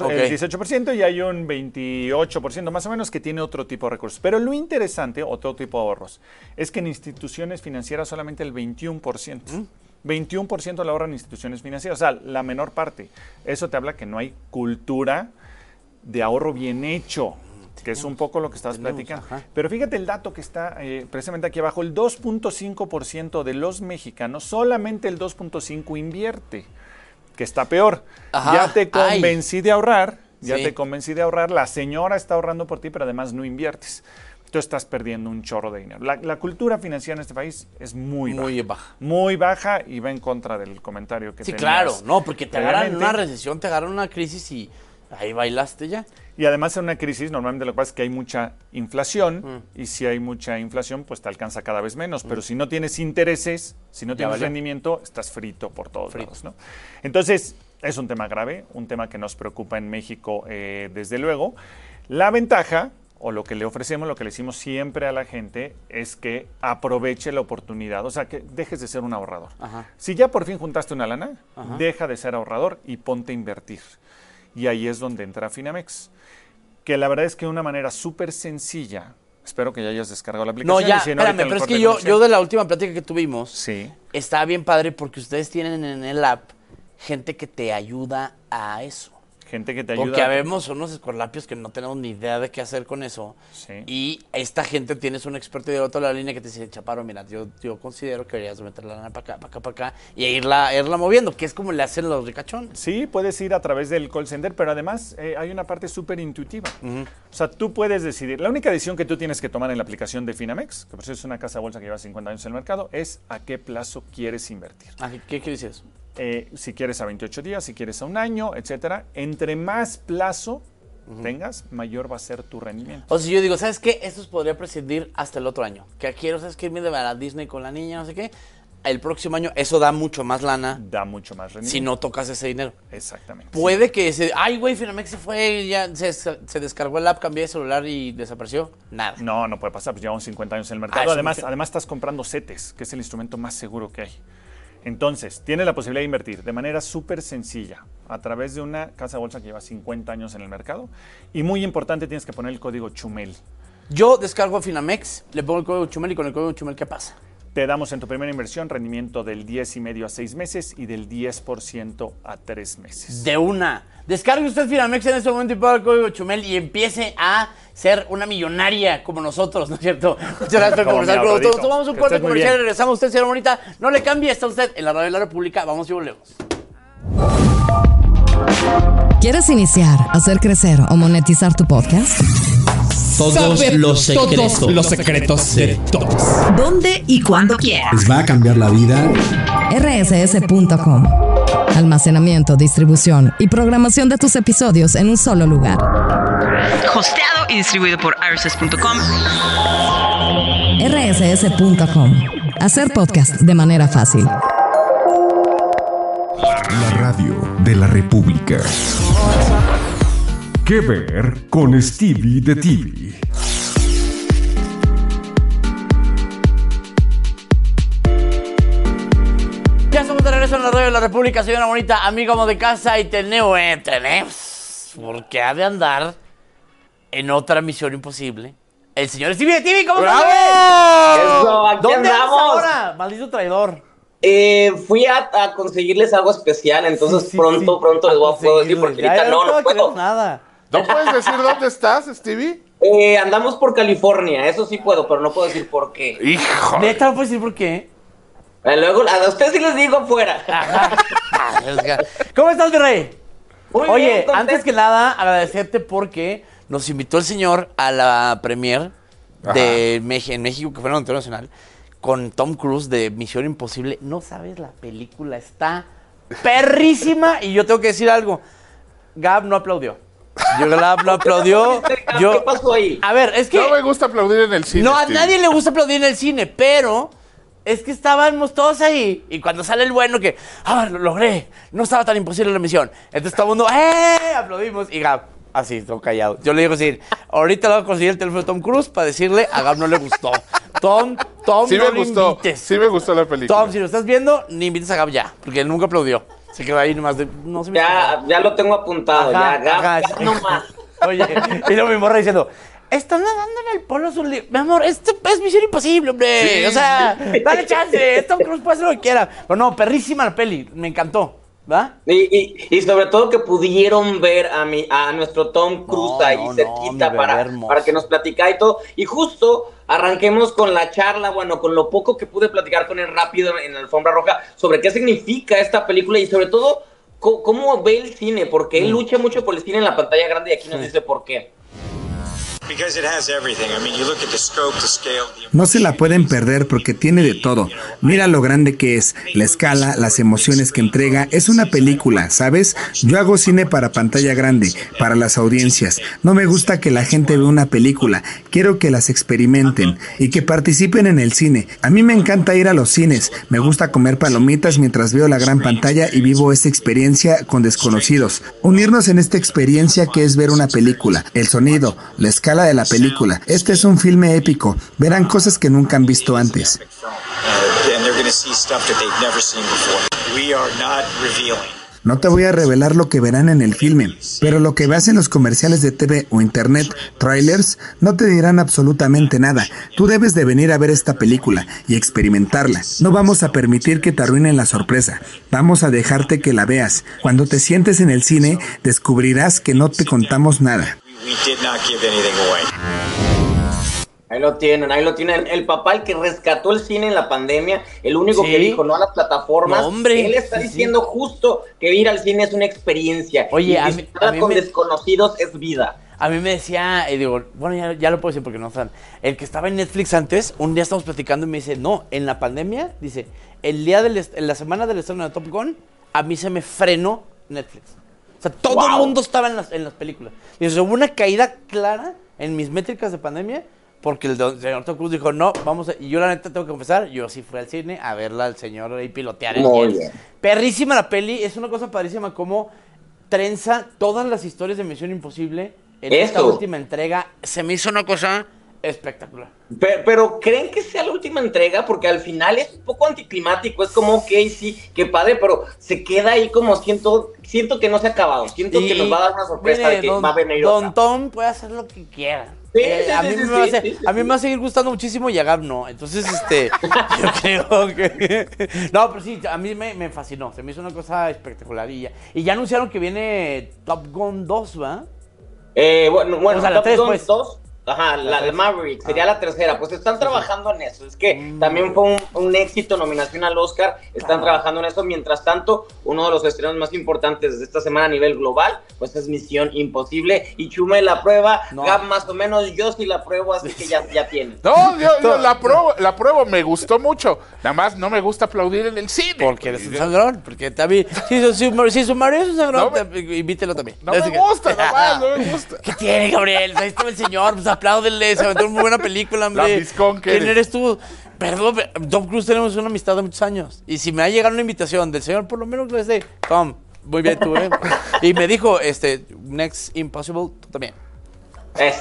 [SPEAKER 20] 18%, y hay un 28% más o menos que tiene otro tipo de recursos. Pero lo interesante, otro tipo de ahorros, es que en instituciones financieras solamente el 21%. 21% lo ahorran en instituciones financieras, o sea, la menor parte. Eso te habla que no hay cultura de ahorro bien hecho, que es un poco lo que estabas platicando. Pero fíjate el dato que está precisamente aquí abajo, el 2.5% de los mexicanos, solamente el 2.5% invierte, que está peor. Ya te convencí de ahorrar, la señora está ahorrando por ti, pero además no inviertes. Tú estás perdiendo un chorro de dinero. La cultura financiera en este país es muy baja. Muy baja, y va en contra del comentario que tenías.
[SPEAKER 14] Sí, claro, no, porque te agarran una recesión, te agarran una crisis y ahí bailaste ya.
[SPEAKER 20] Y además en una crisis normalmente lo que pasa es que hay mucha inflación, y si hay mucha inflación pues te alcanza cada vez menos, pero si no tienes intereses, si no tienes rendimiento, estás frito por todos lados, ¿no? Entonces es un tema grave, un tema que nos preocupa en México desde luego. La ventaja, o lo que le ofrecemos, lo que le decimos siempre a la gente, es que aproveche la oportunidad, o sea, que dejes de ser un ahorrador. Si ya por fin juntaste una lana, deja de ser ahorrador y ponte a invertir. Y ahí es donde entra Finamex, que la verdad es que de una manera súper sencilla, espero que ya hayas descargado la aplicación.
[SPEAKER 14] No, ya, espérame, pero es que yo de la última plática que tuvimos, estaba bien padre porque ustedes tienen en el app gente que te ayuda a eso.
[SPEAKER 20] Gente que te ayuda.
[SPEAKER 14] Porque habemos unos escorlapios que no tenemos ni idea de qué hacer con eso. Y esta gente, tienes un experto de otro lado de la línea que te dice, Chaparro, mira, yo considero que deberías meter la lana para acá, y irla moviendo, que es como le hacen los ricachones.
[SPEAKER 20] Sí, puedes ir a través del call center, pero además hay una parte súper intuitiva. O sea, tú puedes decidir. La única decisión que tú tienes que tomar en la aplicación de Finamex, que por eso es una casa bolsa que lleva 50 años en el mercado, es a qué plazo quieres invertir.
[SPEAKER 14] ¿Qué dices?
[SPEAKER 20] Si quieres a 28 días, si quieres a un año, etcétera. Entre más plazo tengas, mayor va a ser tu rendimiento.
[SPEAKER 14] O sea, yo digo, ¿sabes qué? Esto podría prescindir hasta el otro año. Que quiero, ¿sabes qué? Irme a la Disney con la niña, no sé qué. El próximo año, eso da mucho más lana.
[SPEAKER 20] Da mucho más rendimiento.
[SPEAKER 14] Si no tocas ese dinero.
[SPEAKER 20] Exactamente.
[SPEAKER 14] Puede que Finamex se fue, ya se descargó el app, cambié de celular y desapareció. Nada.
[SPEAKER 20] No puede pasar, pues llevamos 50 años en el mercado. Además estás comprando CETES, que es el instrumento más seguro que hay. Entonces, tienes la posibilidad de invertir de manera súper sencilla a través de una casa bolsa que lleva 50 años en el mercado. Y muy importante, tienes que poner el código Chumel.
[SPEAKER 14] Yo descargo Finamex, le pongo el código Chumel, y con el código Chumel, ¿qué pasa?
[SPEAKER 20] Te damos en tu primera inversión rendimiento del 10,5% a 6 meses y del 10% a 3 meses.
[SPEAKER 14] De una. Descargue usted Finamex en este momento y ponga el código Chumel y empiece a ser una millonaria como nosotros, ¿no es cierto? Muchas gracias por conversar con nosotros. Tomamos un corte comercial y regresamos. Usted, señora bonita, no le cambie, está usted en la Radio de la República. Vamos y volvemos.
[SPEAKER 3] ¿Quieres iniciar, hacer crecer o monetizar tu podcast?
[SPEAKER 16] Todos los secretos
[SPEAKER 3] de todos. ¿Dónde y cuándo quieras?
[SPEAKER 10] ¿Les va a cambiar la vida?
[SPEAKER 3] rss.com. Almacenamiento, distribución y programación de tus episodios en un solo lugar.
[SPEAKER 15] Hosteado y distribuido por rss.com.
[SPEAKER 3] rss.com. Hacer podcast de manera fácil.
[SPEAKER 4] La radio de la República. ¿Qué ver con Stevie de TV?
[SPEAKER 14] Ya estamos de regreso en la Radio de la República, señora bonita, amigo amo de casa, y tenemos, porque ha de andar en otra misión imposible. El señor Stevie de TV, ¿cómo estás? ¿Dónde andas ahora? Maldito traidor.
[SPEAKER 21] Fui a conseguirles algo especial, entonces pronto les voy a poder decir, porque ahorita no puedo.
[SPEAKER 14] Nada.
[SPEAKER 17] ¿No puedes decir dónde estás, Stevie?
[SPEAKER 21] Andamos por California, eso sí puedo, pero no puedo decir por qué.
[SPEAKER 17] ¡Hijo!
[SPEAKER 14] ¿Neta no puedes decir por qué?
[SPEAKER 21] Luego, a ustedes sí les digo afuera.
[SPEAKER 14] ¿Cómo estás, mi rey?
[SPEAKER 21] Muy bien,
[SPEAKER 14] antes que nada, agradecerte porque nos invitó el señor a la premier en México, que fue en la Internacional, con Tom Cruise de Misión Imposible. No sabes, la película está perrísima, y yo tengo que decir algo. Gab no aplaudió. Gab no aplaudió.
[SPEAKER 21] ¿Qué pasó ahí?
[SPEAKER 14] A ver, es que...
[SPEAKER 17] No me gusta aplaudir en el cine.
[SPEAKER 14] No, a nadie le gusta aplaudir en el cine, pero... Es que estábamos todos ahí, y cuando sale el bueno que, lo logré, no estaba tan imposible la misión. Entonces todo el mundo, aplaudimos, y Gab, así, todo callado. Yo le digo así, ahorita le voy a conseguir el teléfono de Tom Cruise para decirle, a Gab no le gustó. Tom,
[SPEAKER 17] sí
[SPEAKER 14] no
[SPEAKER 17] me gustó,
[SPEAKER 14] invites.
[SPEAKER 17] sí me gustó la película.
[SPEAKER 14] Tom, si lo estás viendo, ni invites a Gab ya, porque él nunca aplaudió. Se quedó ahí nomás de... No se me
[SPEAKER 21] ya lo tengo apuntado, ya no más.
[SPEAKER 14] Oye, y luego mi morra diciendo... Están nadando en el Polo Sur. Mi amor, esto es misión imposible, hombre. Sí. O sea, dale chance. Tom Cruise puede hacer lo que quiera. Pero no, perrísima la peli. Me encantó. ¿Va?
[SPEAKER 21] Y sobre todo que pudieron ver a nuestro Tom Cruise cerquita para que nos platicara y todo. Y justo arranquemos con la charla, bueno, con lo poco que pude platicar con él rápido en la alfombra roja sobre qué significa esta película y sobre todo cómo ve el cine, porque él lucha mucho por el cine en la pantalla grande y aquí nos dice por qué.
[SPEAKER 1] No se la pueden perder porque tiene de todo. Mira lo grande que es, la escala, las emociones que entrega. Es una película, ¿sabes? Yo hago cine para pantalla grande, para las audiencias. No me gusta que la gente vea una película. Quiero que las experimenten y que participen en el cine. A mí me encanta ir a los cines. Me gusta comer palomitas mientras veo la gran pantalla y vivo esta experiencia con desconocidos. Unirnos en esta experiencia que es ver una película. El sonido, la escala de la película. Este es un filme épico. Verán cosas que nunca han visto antes. No te voy a revelar lo que verán en el filme, pero lo que veas en los comerciales de TV o internet, trailers, no te dirán absolutamente nada. Tú debes de venir a ver esta película y experimentarla. No vamos a permitir que te arruinen la sorpresa. Vamos a dejarte que la veas. Cuando te sientes en el cine, descubrirás que no te contamos nada.
[SPEAKER 21] Ahí lo tienen. El papá, el que rescató el cine en la pandemia, el único que dijo no a las plataformas. No, hombre, él está diciendo justo que ir al cine es una experiencia.
[SPEAKER 14] Oye,
[SPEAKER 21] y disfrutar con desconocidos es vida.
[SPEAKER 14] A mí me decía, digo, bueno, ya lo puedo decir porque no saben. El que estaba en Netflix antes, un día estamos platicando y me dice, no, en la pandemia, dice, en la semana del estreno de Top Gun, a mí se me frenó Netflix. O sea, todo el mundo estaba en las películas. Y eso, hubo una caída clara en mis métricas de pandemia porque el señor Tom Cruise dijo, no, vamos a... Y yo la neta tengo que confesar, yo sí fui al cine a verla al señor ahí pilotear.
[SPEAKER 21] Muy bien.
[SPEAKER 14] Perrísima la peli, es una cosa padrísima como trenza todas las historias de Misión Imposible en esta última entrega. Se me hizo una cosa espectacular.
[SPEAKER 21] Pero ¿creen que sea la última entrega? Porque al final es un poco anticlimático, es como, ok, sí, qué padre, pero se queda ahí como siento que no se ha acabado, siento que nos va a dar una sorpresa de que va a venir otra.
[SPEAKER 14] Don Tom puede hacer lo que quiera. A mí me va a seguir gustando muchísimo y a Gab no. Entonces, yo creo que... No, pero sí, a mí me fascinó. Se me hizo una cosa espectacular. Y ya anunciaron que viene Top Gun 2, ¿va?
[SPEAKER 21] Bueno,
[SPEAKER 14] o sea,
[SPEAKER 21] Top Gun
[SPEAKER 14] pues.
[SPEAKER 21] 2... Ajá, la Maverick, sería la tercera. Pues están trabajando en eso. Es que también fue un éxito, nominación al Oscar. Están trabajando en eso. Mientras tanto, uno de los estrenos más importantes de esta semana a nivel global, pues es Misión Imposible. Y Chumel la prueba, Gab más o menos, yo sí la pruebo, así que ya tiene.
[SPEAKER 17] No, yo la pruebo, me gustó mucho. Nada más no me gusta aplaudir en el cine.
[SPEAKER 14] Porque eres un sangrón, porque también, si su marido es un sangrón, invítelo también.
[SPEAKER 17] No me gusta.
[SPEAKER 14] ¿Qué tiene, Gabriel? Ahí estaba el señor, pues apláudele, se aventó una muy buena película, hombre. ¿Quién eres tú? Perdón, Tom Cruise tenemos una amistad de muchos años. Y si me va a llegar una invitación del señor, por lo menos le dice, Tom, muy bien tú, Y me dijo, Next Impossible, tú también.
[SPEAKER 21] Eso.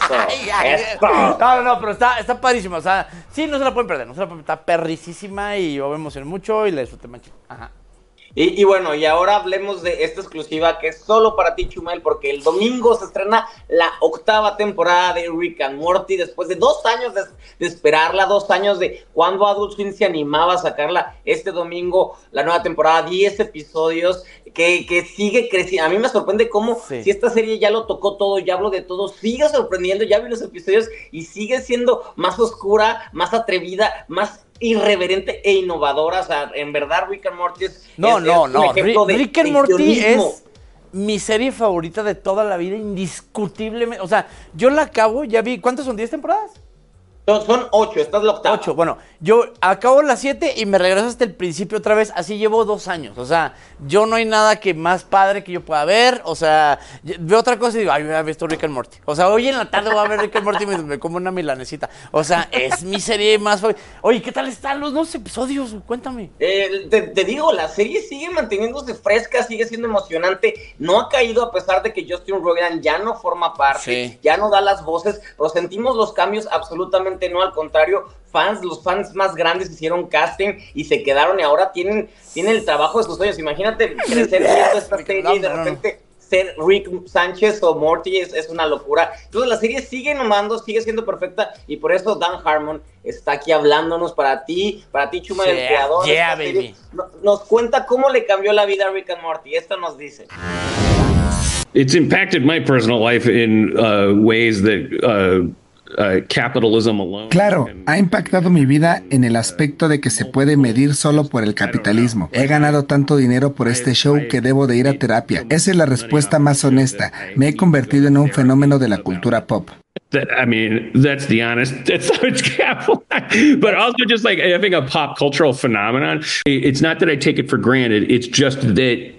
[SPEAKER 14] No, pero está padrísima. O sea, sí, no se la pueden perder. Está perricísima y yo me emocioné mucho y la disfruté mucho. Ajá.
[SPEAKER 21] Y bueno, y ahora hablemos de esta exclusiva que es solo para ti, Chumel, porque el domingo se estrena la 8ª temporada de Rick and Morty, después de 2 años de esperarla, 2 años de cuando Adult Swim se animaba a sacarla. Este domingo, la nueva temporada, 10 episodios, que sigue creciendo. A mí me sorprende cómo, si esta serie ya lo tocó todo, ya habló de todo, sigue sorprendiendo, ya vi los episodios y sigue siendo más oscura, más atrevida, más irreverente e innovadora. O sea, en verdad Rick and Morty es un ejemplo de
[SPEAKER 14] Rick and Morty es mi serie favorita de toda la vida, indiscutiblemente. O sea, yo la acabo, ya vi, ¿cuántas son? ¿10 temporadas?
[SPEAKER 21] Son 8, esta es la 8ª.
[SPEAKER 14] 8, bueno, yo acabo las 7 y me regreso hasta el principio otra vez, así llevo 2 años, o sea, yo no hay nada que más padre que yo pueda ver, o sea, veo otra cosa y digo, ay, me había visto Rick and Morty, o sea, hoy en la tarde voy a ver Rick and Morty y me como una milanesita, o sea, es mi serie más favorita. Oye, ¿qué tal están los 2 episodios? Cuéntame.
[SPEAKER 21] Te digo, la serie sigue manteniéndose fresca, sigue siendo emocionante, no ha caído a pesar de que Justin Roiland ya no forma parte, ya no da las voces, pero sentimos los cambios absolutamente absolutamente no, al contrario, los fans más grandes hicieron casting y se quedaron y ahora tienen el trabajo de sus sueños. Imagínate crecer viendo esta serie y de repente ser Rick Sánchez o Morty es una locura. Entonces la serie sigue nomando, sigue siendo perfecta y por eso Dan Harmon está aquí hablándonos para ti Chuma, el creador de esta serie. Nos cuenta cómo le cambió la vida a Rick and Morty. Esto nos dice.
[SPEAKER 2] It's impacted my personal life in ways that capitalism alone.
[SPEAKER 1] Claro, ha impactado mi vida en el aspecto de que se puede medir solo por el capitalismo. He ganado tanto dinero por este show que debo de ir a terapia. Esa es la respuesta más honesta. Me he convertido en un fenómeno de la cultura pop.
[SPEAKER 2] I mean, that's the honest. It's but also just like I think a pop cultural phenomenon. It's not that I take it for granted. It's just that.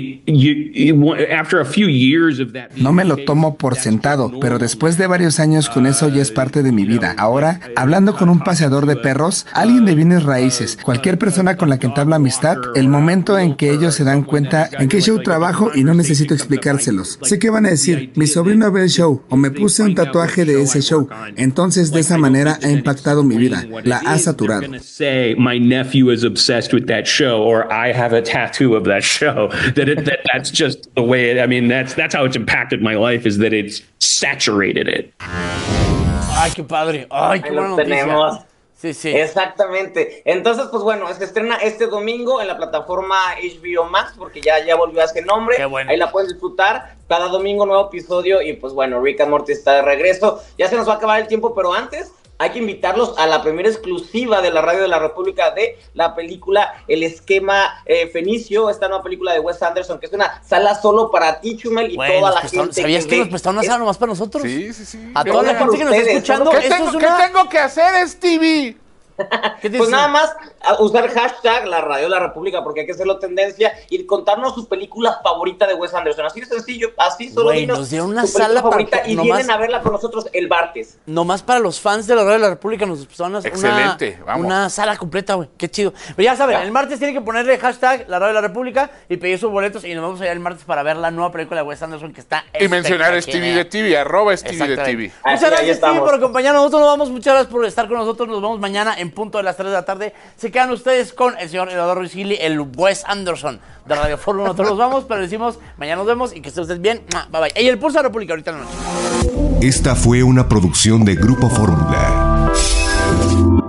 [SPEAKER 1] No me lo tomo por sentado, pero después de varios años con eso ya es parte de mi vida. Ahora, hablando con un paseador de perros, alguien de bienes raíces, cualquier persona con la que entablo amistad, el momento en que ellos se dan cuenta en qué show trabajo y no necesito explicárselos. Sé que van a decir, mi sobrino ve el show o me puse un tatuaje de ese show. Entonces, de esa manera ha impactado mi vida. La ha saturado.
[SPEAKER 2] My nephew is obsessed with that show or I have a tattoo of that show. That's just the way. I mean, that's how it's impacted my life. Is that it's saturated it.
[SPEAKER 14] Ay, qué padre. Ay, qué buena noticia.
[SPEAKER 21] Tenemos.
[SPEAKER 14] Sí.
[SPEAKER 21] Exactamente. Entonces, pues bueno, se estrena este domingo en la plataforma HBO Max, porque ya volvió a ese nombre.
[SPEAKER 14] Qué bueno.
[SPEAKER 21] Ahí la pueden disfrutar. Cada domingo nuevo episodio y pues bueno, Rick and Morty está de regreso. Ya se nos va a acabar el tiempo, pero antes hay que invitarlos a la primera exclusiva de la Radio de la República de la película El Esquema Fenicio, esta nueva película de Wes Anderson, que es una sala solo para ti, Chumel, y toda la gente.
[SPEAKER 14] ¿Sabías que nos prestaron una sala nomás para nosotros?
[SPEAKER 17] Sí.
[SPEAKER 14] A toda la gente que nos está escuchando.
[SPEAKER 17] ¿Qué tengo que hacer, Stevie?
[SPEAKER 21] Pues nada más usar hashtag la Radio de la República, porque hay que hacerlo tendencia y contarnos su película favorita de Wes Anderson. Así de sencillo, así solo dinos
[SPEAKER 14] nos dieron una
[SPEAKER 21] su
[SPEAKER 14] sala
[SPEAKER 21] favorita
[SPEAKER 14] para,
[SPEAKER 21] y vienen a verla con nosotros el martes.
[SPEAKER 14] Nomás para los fans de la Radio de la República nos pusieron una sala completa, güey. Qué chido. Pero ya saben, el martes tienen que ponerle hashtag la Radio de la República y pedir sus boletos y nos vamos allá el martes para ver la nueva película de Wes Anderson que está
[SPEAKER 17] y mencionar a Stevie de TV, @Stevie de TV.
[SPEAKER 21] Así,
[SPEAKER 14] muchas gracias, Stevie, por acompañarnos. Nosotros nos vamos. Muchas gracias por estar con nosotros. Nos vemos mañana en punto de las 3 de la tarde. Se quedan ustedes con el señor Eduardo Ruiz Gili, el Wes Anderson de Radio Fórmula. Nosotros nos vamos, pero decimos mañana nos vemos y que estén ustedes bien. Bye bye. Y el Pulso de la República ahorita en la noche.
[SPEAKER 4] Esta fue una producción de Grupo Fórmula.